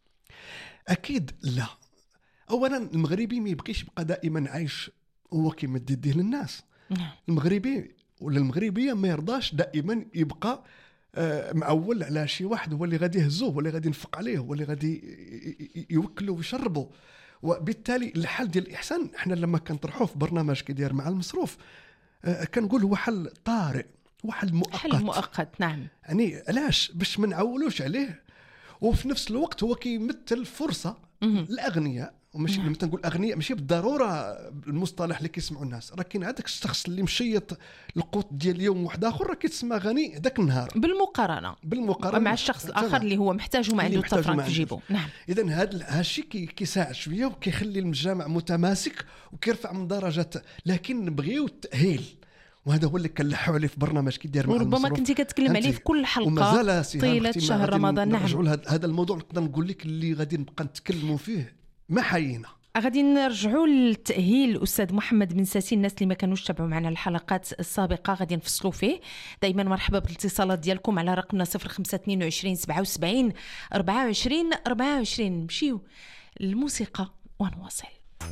أكيد لا. أولا المغربي ما يبقيش يبقى دائما عايش هو كيما يديه للناس. المغربي ولا المغربيه ما يرضاش دائما يبقى معول على شي واحد هو اللي غادي يهزوه، هو اللي غادي ينفق عليه، هو اللي غادي يوكله ويشربه. وبالتالي الحل ديال الاحسان احنا لما كنطرحوه في برنامج كيدير مع المصروف كنقول هو حل طارئ وحل مؤقت. حل مؤقت، نعم. يعني علاش؟ باش ما نعولوش عليه، وفي نفس الوقت هو كيمثل فرصه للاغنياء. وماشي لما تنقول اغنياء ماشي بالضروره المصطلح اللي كيسمعوا الناس، راه كاين هذاك الشخص اللي مشيط القوت ديال اليوم واحد اخر راه كيتسمى غني ذاك النهار بالمقارنه مع الشخص الاخر اللي هو محتاج وما عنده حتى فرنك في جيبه. نعم. اذا هذا الشيء كيساعد شويه وكيخلي المجتمع متماسك وكيرفع من درجه، لكن نبغيو التاهيل، وهذا هو اللي كنلحوا عليه في برنامج كيدير مع المصروف، وربما كنتي كتكلم عليه في كل حلقه طيله شهر رمضان. نعم. هذا الموضوع نقدر نقول لك اللي غادي نبقى نتكلموا فيه ما حيينا. غادي نرجعوا للتأهيل. أستاذ محمد بن ساسي، الناس اللي ما كانوش تابعوا معنا الحلقات السابقة غادي نفصلوا فيه. دايما مرحبا بالاتصالات ديالكم على رقمنا 0522 77 24 24. نمشيو للموسيقى ونواصل.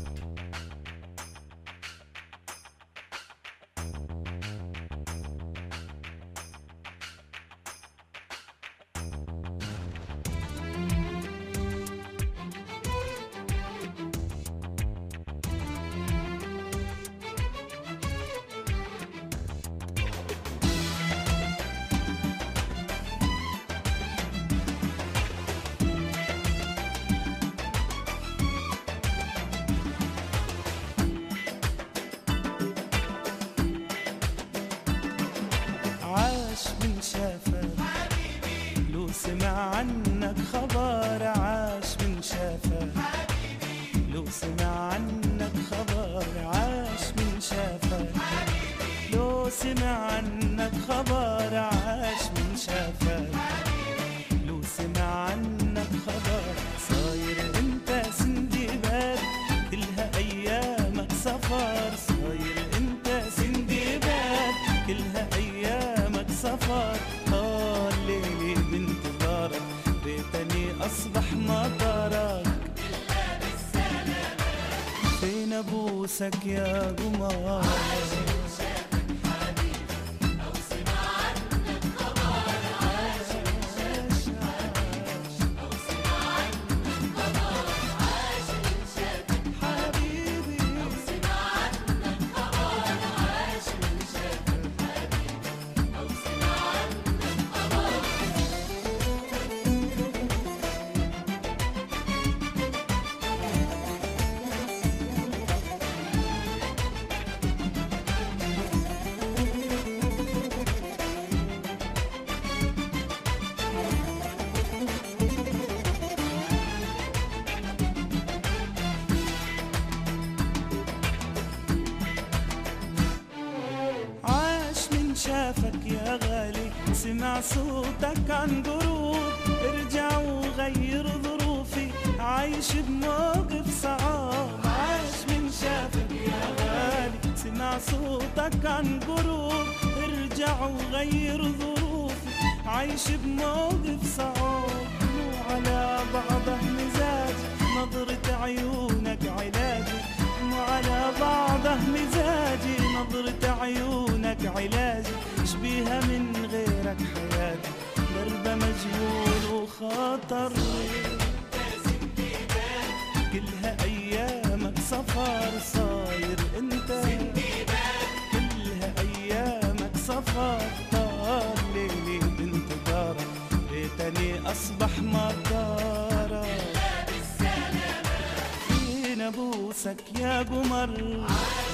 عنك خبر عاش من شافك، لو سمع عنك خبر عاش من شافك، لو سمع عنك خبر عاش من شافك، لو سمع عنك خبر. صاير انت سندباد كلها ايامك سفر، صاير انت سندباد كلها ايامك سفر. ليلي بانتظارك ريتني اصبح مطارك، إلا بالسلامة. فينا بوسك يا قمر شافك يا غالي سمع صوتك عن قرود ارجع وغير ظروفي عايش بموقف صعب عاش من شافك يا غالي سمع صوتك عن قرود ارجع وغير ظروفي عايش بموقف صعب مو على بعضه مزاج نظرة عيونك علاجي مو على بعضه مزاجي نظرة عيونك علاجي شبيها من غيرك حياتي دربة مجهول وخطر كلها أيامك سفر صاير انت كلها أيامك سفر طال ليلي بانتظارك ريتني أصبح مطارك فين أبوسك يا قمر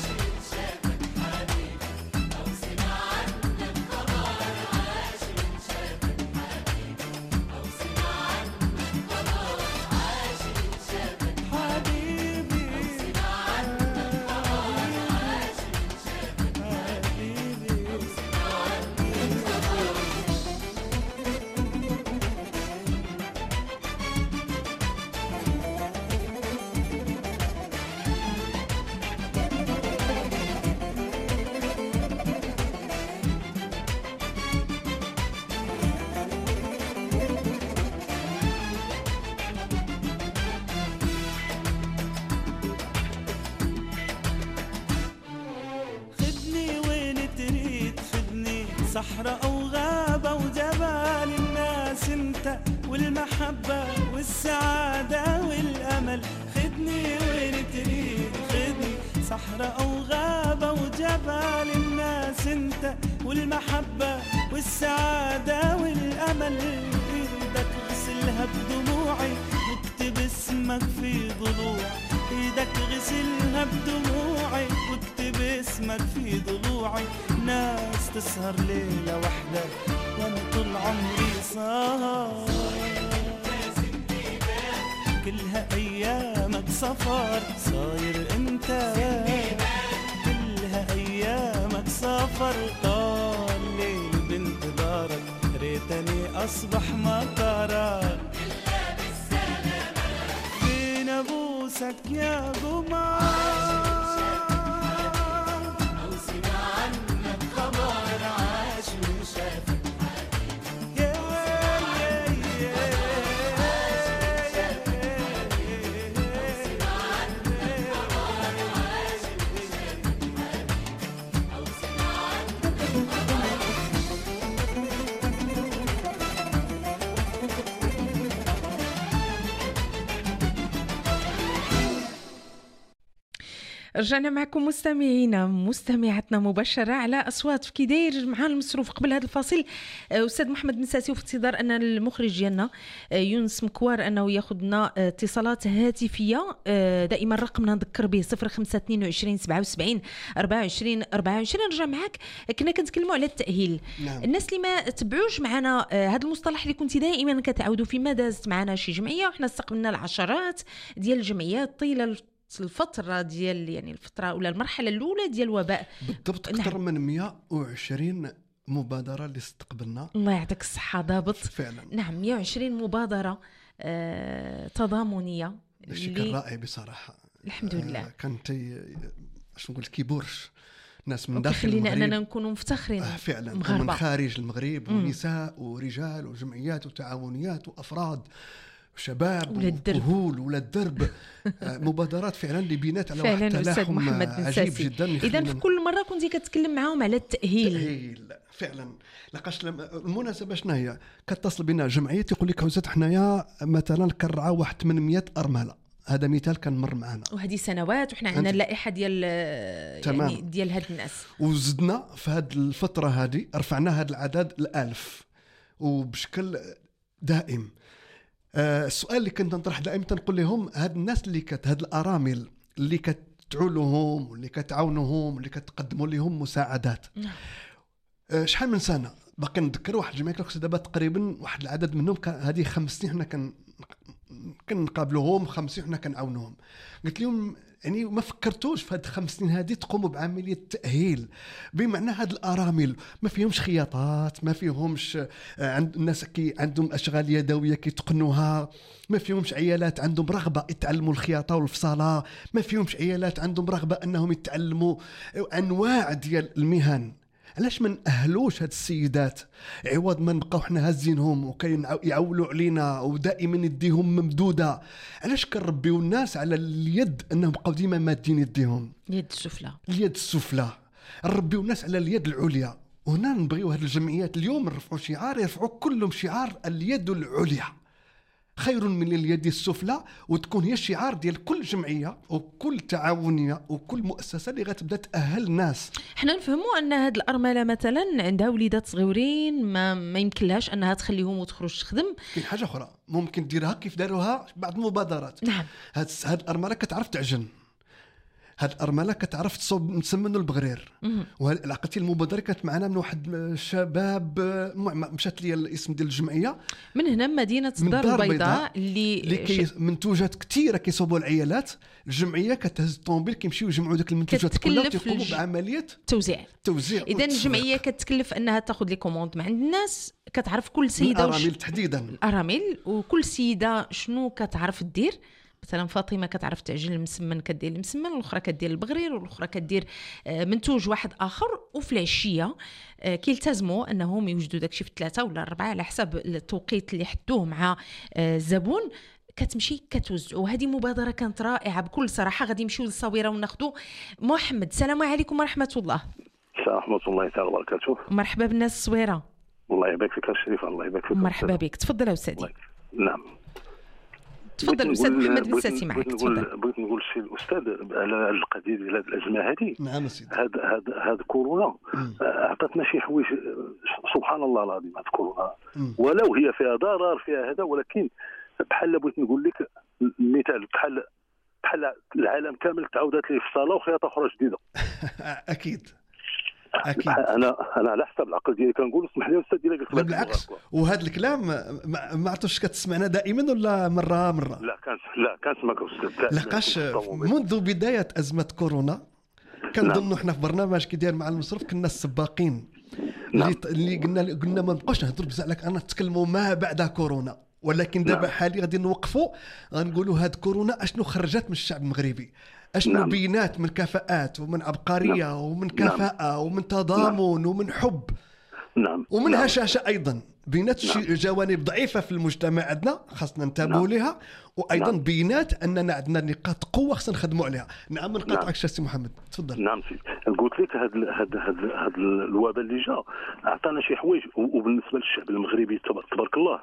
صحراء أو غابة وجبال الناس انت والمحبة والسعادة والأمل خدني وين تريد خدني صحراء أو غابة وجبال الناس انت والمحبة والسعادة والأمل ايدك غسلها بدموعي واكتب اسمك في ضلوعي ايدك غسلها بدموعي واكتب اسمك في ضلوعي ناس تسهر ليلة واحدة وانا طول عمري سهر كلها ايامك سفر صاير انت كلها ايامك سفر طال ليل بانتظارك ريتني اصبح مطارك فين ابوسك يا قمر رجعنا معكم مستمعينا مستمعاتنا مباشرة على أصوات في كداير مع المصروف. قبل هذا الفاصل أستاذ محمد بن ساسي وفي انتظار أن المخرج ديالنا يونس مكوار أنه ياخذنا اتصالات هاتفية. دائما رقمنا نذكر به 0522 77 24 24. نرجع معك كنا كنتكلموا على التأهيل. نعم. الناس اللي ما تبعوش معنا هذا المصطلح اللي كنت دائما كتعودوا فيه ما دازت معنا شي جمعية وحنا استقبلنا العشرات ديال الجمعيات طيلة الفترة ديال يعني الفترة ولا المرحلة الأولى ديال الوباء. بالضبط أكثر من 120 مبادرة اللي استقبلنا. الله يعطيك الصحة ضابط فعلا. نعم 120 مبادرة تضامنية. شيء كان رائع بصراحة. الحمد لله. كانت اش نقول كيبورش ناس من داخل المغرب خلينا أننا نكونوا مفتخرين فعلا مغربة. ومن خارج المغرب ونساء ورجال وجمعيات وتعاونيات وأفراد شباب وكهول ولا الدرب. مبادرات فعلا اللي بينات على واحد التلاحم عجيب جدا. اذا في كل مره كنتي كتكلم معاهم على التاهيل فعلا. لقاش المناسبه شنو هي؟ كتصل بنا جمعيه تقول لك وزات حنايا مثلا كنرعاو واحد 800 ارمله، هذا مثال كان مر معنا وهذه سنوات وحنا عندنا اللائحه ديال يعني ديال هاد الناس، وزدنا في هذه الفتره هذه رفعنا هذا العدد ل1000 وبشكل دائم. السؤال اللي كنت نطرح دائما تنقول لهم هاد الناس اللي هاد الارامل اللي كتدعوا لهم واللي كتعاونوهم واللي كتقدموا لهم مساعدات، شحال من سنه باقي نذكر واحد الجمعيه دابا تقريبا واحد العدد منهم هذه 5 سنين حنا كنقابلوهم، 5 حنا كنعاونوهم. قلت لهم يعني ما فكرتوش في هاد 5 سنين هذه تقوموا بعمليه تاهيل، بمعنى هاد الارامل ما فيهمش خياطات، ما فيهمش عند الناس عندهم اشغال يدويه كيتقنوها، ما فيهمش عيالات عندهم رغبه يتعلموا الخياطه والفصاله، ما فيهمش عيالات عندهم رغبه انهم يتعلموا انواع ديال المهن. علاش ما نأهلوش هاد السيدات عوض ما نبقاو حنا هازينهم وكيعولوا علينا ودائما يديهم ممدوده؟ علاش كنربيو الناس على اليد انهم بقاو ديما مادين يديهم اليد السفلى؟ نربيو الناس على اليد العليا. وهنا نبغيو هاد الجمعيات اليوم نرفعوا شعار، يرفعوا كلهم شعار اليد العليا خير من اليد السفلى، وتكون هي الشعار ديال كل جمعيه وكل تعاونيه وكل مؤسسه اللي غتبدا تاهل الناس. حنا نفهموا ان هاد الارمله مثلا عندها وليدات صغيورين ما يمكنلهاش انها تخليهم وتخرج تخدم. كاين حاجه اخرى ممكن ديرها كيف داروها بعض المبادرات. نعم. هاد الارمله كتعرف تعجن، هاد الارمله كتعرف تصوب نسمنوا البغرير. وعلاقتي المبادره كانت معنا من واحد الشباب مشات لي الاسم ديال الجمعيه من هنا مدينه الدار البيضاء اللي منتوجات كثيره كيصوبوا العيالات. الجمعيه كتهز الطوموبيل كيمشيو يجمعوا داك المنتوجات كلها ويقوموا بعمليه توزيع. اذا الجمعيه كتكلف انها تاخذ لي كوموند من عند الناس، كتعرف كل سيده الارامل تحديدا الارامل، وكل سيده شنو كتعرف دير. مثلا فاطمه كتعرف تعجن المسمن كدير المسمن، والاخرى كدير البغرير، والاخرى كدير منتوج واحد اخر. وفي العشيه كيلتزموا انهم يوجدوا داكشي في 3 ولا 4 على حسب التوقيت اللي حدوه مع الزبون، كتمشي كتوزعوا. وهذه مبادره كانت رائعه بكل صراحه. غادي نمشيو للصويره وناخذوا محمد. السلام عليكم ورحمه الله. ورحمه الله تعالى وبركاته. مرحبا بالناس الصويره. الله يبارك فيك الشريف. الله يبارك فيك. مرحبا بك. تفضل استاذي. نعم تفضل استاذ محمد بلساتي معك. تفضل. بغيت نقول شي الاستاذ على القضيه ديال هذه الازمه هذه. نعم سيدي. هاد كورونا عطاتنا شي حوايج سبحان الله العظيم. هاد كورونا ولو هي فيها ضرر فيها هذا، ولكن بحال بغيت نقول لك مثال بحال العالم كامل تعودت ليه فصاله وخياطه اخرى جديده. اكيد انا على حسب العقل ديالي كنقول اسمح لي استاذ ديالك. بالعكس، وهذا الكلام ما عرفتش كتسمعنا دائما ولا مره؟ لا كنسمعك استاذ. لقاش منذ بدايه ازمه كورونا كنظنوا حنا في برنامج كيداير مع المصرف كنا السباقين. نعم. اللي قلنا ما نبقاوش نهضروا بزاف لك انا نتكلموا ما بعد كورونا، ولكن دابا حاليا غادي نوقفوا غنقولوا هاد كورونا اشنو خرجت من الشعب المغربي، اشنو بينات من كفاءات ومن عبقريه ومن كفاءه ومن تضامن ومن حب ومن هشاشه ايضا. بينات شي جوانب ضعيفه في المجتمع عندنا خاصنا ننتبهوا لها، وايضا بينات اننا عندنا نقاط قوه خصنا نخدموا عليها. نعم نقاطعك سي محمد تفضل. نعم سيدي. قلت لك هذا الوباء اللي جا اعطانا شي حوايج، وبالنسبه للشعب المغربي تبارك الله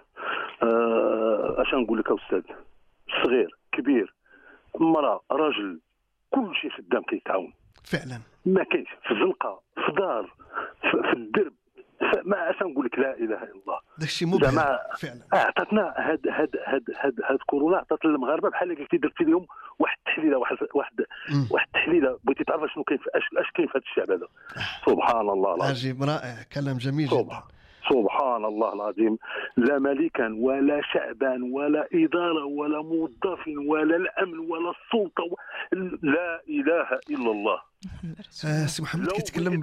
اش نقول لك استاذ، صغير كبير مرأة راجل كل شيء خدام كيتعاون فعلا. ما كاينش في الزنقه في دار في الدرب ما عرفت نقول لك لا اله الا الله. داكشي مبهر فعلا. عطاتنا هاد كورونا عطات للمغاربه بحال اللي كي درتي لهم واحد التحليله واحد التحليله بغيتي تعرف شنو كاين اش كاين في هذا الشعب هذا. سبحان الله العظيم. عجيب رائع كلام جميل جدا. سبحان الله العظيم. لا ملكا ولا شعبا ولا إدارة ولا موظف ولا الأمن ولا السلطة لا إله إلا الله. سي محمد كيتكلم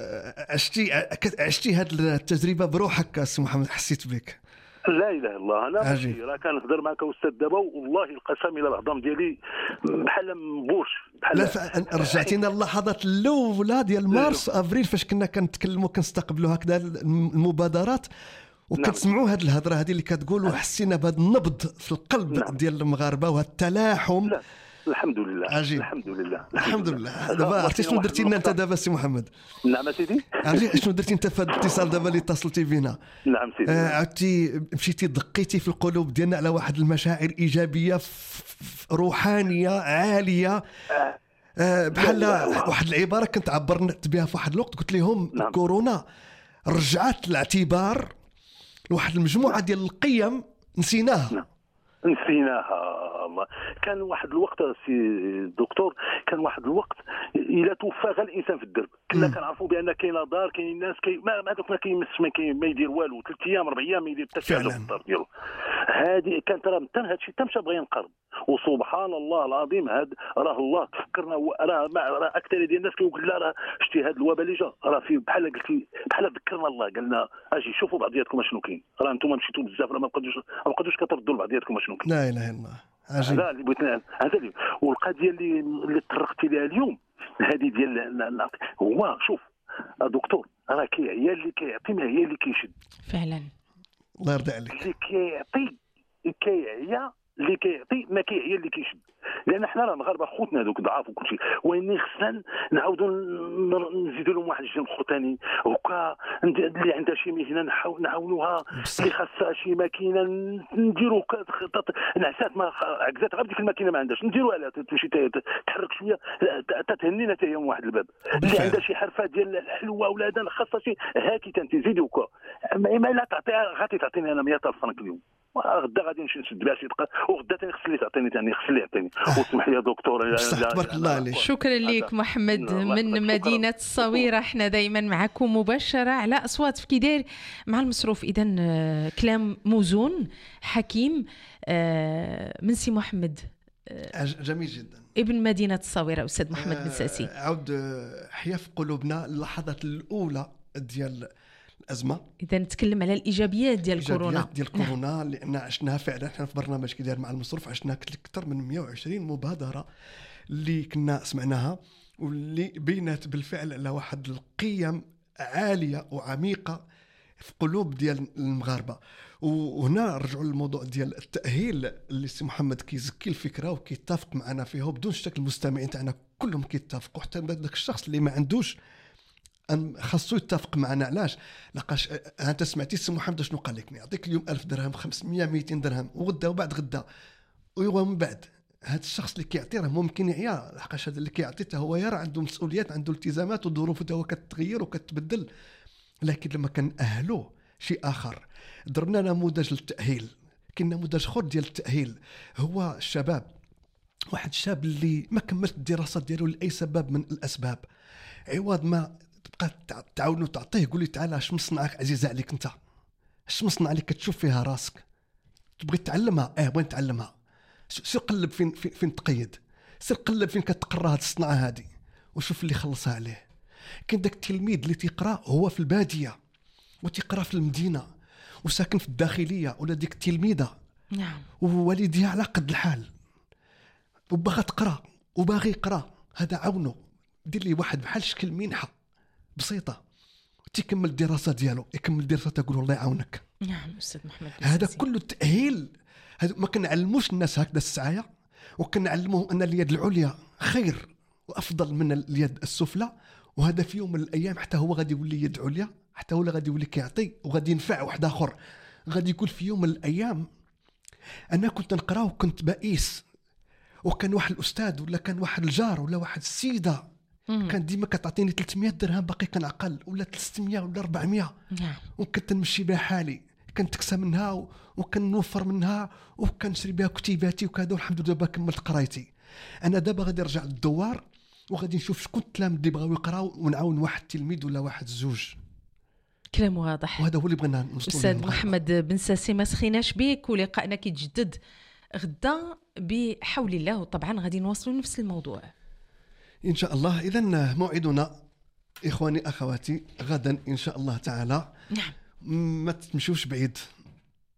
عشتي هذه التجربة بروحك سي محمد، حسيت بك. لا اله الا الله. انا راه كنهضر معك استاذ دابا والله القسم الى العظام ديالي بحال مبوش بحال. رجعتينا اللحظات الاولى ديال مارس افريل فاش كنا كنتكلموا كنستقبلوا هكذا المبادرات، وكتسمعوا هذه الهضره هذه اللي كتقولوا حسينا بهذا النبض في القلب ديال المغاربه وهذا التلاحم. الحمد لله عجيب. الحمد لله. دابا عرفتي شنو درتي لنا انت دابا سي محمد؟ نعم سيدي. عرفتي شنو درتي انت في هذا الاتصال دابا اللي اتصلتي بينا؟ نعم سيدي. عرفتي مشيتي دقيتي في القلوب ديالنا على واحد المشاعر ايجابيه روحانيه عاليه. بحال واحد العباره كنت عبرت بها في واحد الوقت، قلت لهم كورونا رجعت الاعتبار لواحد المجموعه ديال القيم نسيناها. الله. كان واحد الوقت سي دكتور، كان واحد الوقت الى توفى غير الانسان في الدرب، كنا كنعرفوا بان كاينه دار، كاين ناس ما دوك ما كيمس ما يدير والو 3 ايام 4 ايام ما يدير حتى شي حاجه في الدار ديالو. هذه كانت راه مثل هذا الشيء تمشى بغى ينقرض، وسبحان الله العظيم هذا راه الله تفكرنا. راه اكثر ديال الناس كيقول لا راه شتي هذا الوباء اللي جا راه في بحال قلتي بحال ذكرنا الله، قالنا اجي شوفوا بعضياتكم شنو كاين، راه انتم مشيتوا بزاف راه ما بقدوش كتردوا لبعضياتكم شنو كاين. لا اله الا الله. هذا اللي بغيت هذا والقضيه اللي طرقتي لها اليوم هذه ديال هو شوف دكتور راه كيعيا اللي كيعطي ما هي اللي كيشد فعلا. الله يرضى عليك. اللي كيعيا اللي كيعطي ما كيعيا اللي كيشد، لان حنا راه المغاربه خوتنا هذوك ضعاف وكل شيء، واني خصنا نعاودوا نزيدوا لهم واحد الجنب اخر ثاني هكا اللي عندها شي مهنه نعاونوها، اللي خاصها شي ماكينه نديروا نعسات ما عكزات غير ديك الماكينه ما عندهاش نديروها لها تمشي تحرك شويه تتهنينا حتى هي من واحد الباب، اللي عندها شي حرفه ديال الحلوه ولا هذا خاصها شي هاكي تنزيدي هكا ما لا تعطيها غادي تعطيني انا 100,000 فرنك اليوم، غدا غادي نشد بها شي دقه وغدا ثاني خص لي تعطيني ثاني خص لي يعطيني. واسمح لي يا دكتور. تبارك الله عليك. شكرا لك محمد من مدينه الصويره. احنا دائما معكم مباشره على اصوات في كي داير مع المصروف. اذا كلام موزون حكيم من سي محمد. جميل جدا. ابن مدينه الصويره استاذ محمد بن ساسي. عود حيا في قلوبنا اللحظات الاولى ديال الازمه. اذا نتكلم على الايجابيات ديال كورونا. كورونا لان عشناها فعلا احنا في برنامج كي داير مع المصروف، عشنا اكثر من 120 مبادره اللي كنا سمعناها واللي بينت بالفعل على واحد القيم عاليه وعميقه في قلوب ديال المغاربه. وهنا رجعوا للموضوع ديال التاهيل اللي سي محمد كيزكي الفكره وكيتفق معنا فيه بدون شك. المستمعين تاعنا كلهم كيتفقوا، حتى داك الشخص اللي ما عندوش خاصو يتفق معنا. علاش؟ لقاش انت سمعتي سي محمد شنو قال لك؟ نعطيك اليوم 1000 درهم 500 200 درهم وغدا وبعد غدا ومن بعد هذا الشخص اللي كيعطي راه ممكن يعيا، لقاش هذا اللي كيعطي حتى هو راه عنده مسؤوليات، عنده التزامات وظروف حتى هو كتغير وكتبدل. لكن لما كنأهلوه شيء اخر، درنا نموذج للتأهيل. كاين نموذج اخر ديال التأهيل هو الشباب. واحد الشاب اللي ما كملت الدراسه ديالو لاي سبب من الاسباب، عوض ما تبقى تعاونوا تعطيه قول لي تعال اش مصنعك عزيزه عليك انت، اش مصنع اللي كتشوف فيها راسك تبغي تعلمها، بغي نتعلمها، سير قلب فين تقيد، سير قلب فين كتقرا هاد الصنعه هذه وشوف اللي خلصها عليه. كاين داك التلميذ اللي تيقرا هو في الباديه وتيقرا في المدينه وساكن في الداخليه، ولا ديك التلميذه نعم ووالديها على قد الحال وباغا تقرا وباغي يقرا، هذا عاونو دير لي واحد بحال شكل منحه بسيطه تكمل الدراسه ديالو، يكمل الدراسه تقول الله يعاونك. نعم استاذ محمد. هذا كله التاهيل. هذا ما كنعلموش الناس هكذا السعايه، وكنعلموهم ان اليد العليا خير وافضل من اليد السفلى، وهذا في يوم من الايام حتى هو غادي يولي يد عليا، حتى هو غادي يولي كيعطي وغادي ينفع واحد اخر. غادي يقول في يوم من الايام انا كنت نقرا وكنت بائس، وكان واحد الاستاذ ولا كان واحد الجار ولا واحد السيده كان ديما كتعطيني 300 درهم باقي كنعقل، ولا 300 ولا 400 وكنت نمشي بها حالي، كنت تكسى منها وكنوفر منها وكنشري بها كتيباتي وكذا، والحمد لله دابا كملت قرايتي. انا دابا غادي نرجع للدوار وغادي نشوف شكون التلاميذ اللي بغاو يقراو ونعاون واحد التلميذ ولا واحد زوج. كلام واضح، وهذا هو اللي بغينا نوصلوا. استاذ محمد بن ساسي ما سخيناش بك، ولقائنا كيتجدد غدا بحول الله، وطبعا غادي نواصلوا نفس الموضوع ان شاء الله. اذا موعدنا اخواني اخواتي غدا ان شاء الله تعالى. نعم ما تمشوش بعيد،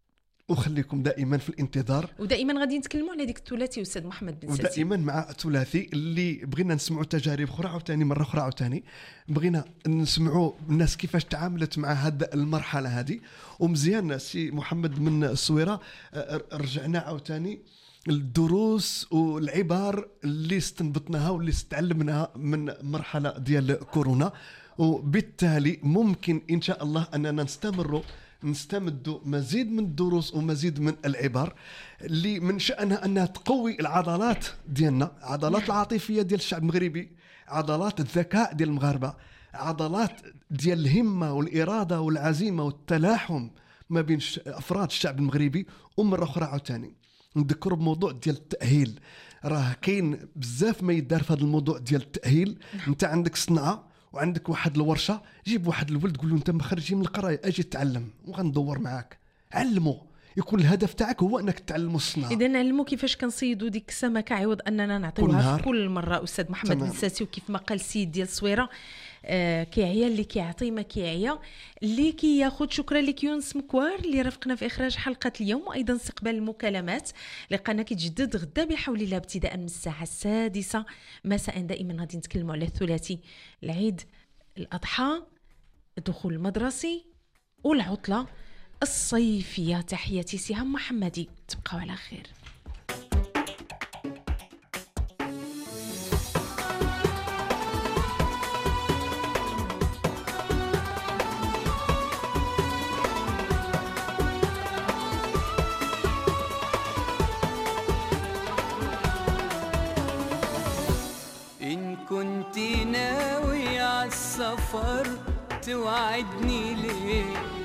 وخليكم دائما في الانتظار. ودائما غادي نتكلموا على ديك الثلاثي استاذ محمد بن ساتي، ودائما مع الثلاثي اللي بغينا نسمعوا تجارب اخرى عاوتاني مره اخرى عاوتاني بغينا نسمعوا الناس كيفاش تعاملت مع هذه المرحله هذه. ومزيان سي محمد من الصويره رجعنا عاوتاني الدروس والعبار اللي استنبطناها واللي استعلمناها من مرحله ديال كورونا، وبالتالي ممكن ان شاء الله اننا نستمدوا مزيد من الدروس ومزيد من العبر اللي من شأنها أنها تقوي العضلات ديالنا، عضلات العاطفية ديال الشعب المغربي، عضلات الذكاء ديال المغاربة، عضلات ديال الهمة والإرادة والعزيمة والتلاحم ما بين أفراد الشعب المغربي. ومرة أخرى عاوتاني نذكر بموضوع ديال التأهيل، راه كاين بزاف ما يدار في هذا الموضوع ديال التأهيل. انت عندك صنعة وعندك واحد الورشه، جيب واحد الولد قول له انت مخرجي من القرايه اجي تتعلم وغندور معاك، علمه، يكون الهدف تاعك هو انك تعلموا الصناعه. اذا نعلموا كيفاش كنصيدوا ديك السمكه عوض اننا نعطيوها في كل مره. استاذ محمد بن ساتي، وكيف ما قال السيد ديال الصويره كيعيا اللي كيعطي ما كيعيا اللي كياخذ. شكرا لك يونس مكوار اللي رافقنا في اخراج حلقه اليوم، وايضا استقبال المكالمات. لقانا كيتجدد غدا بحول الله ابتداء من الساعه 6 مساء. دائما غادي نتكلموا على الثلاثي: العيد، الاضحى، الدخول المدرسي، والعطله الصيفيه. تحياتي سهام محمدي، تبقوا على خير. إن كنت ناوي عالسفر توعدني ليه؟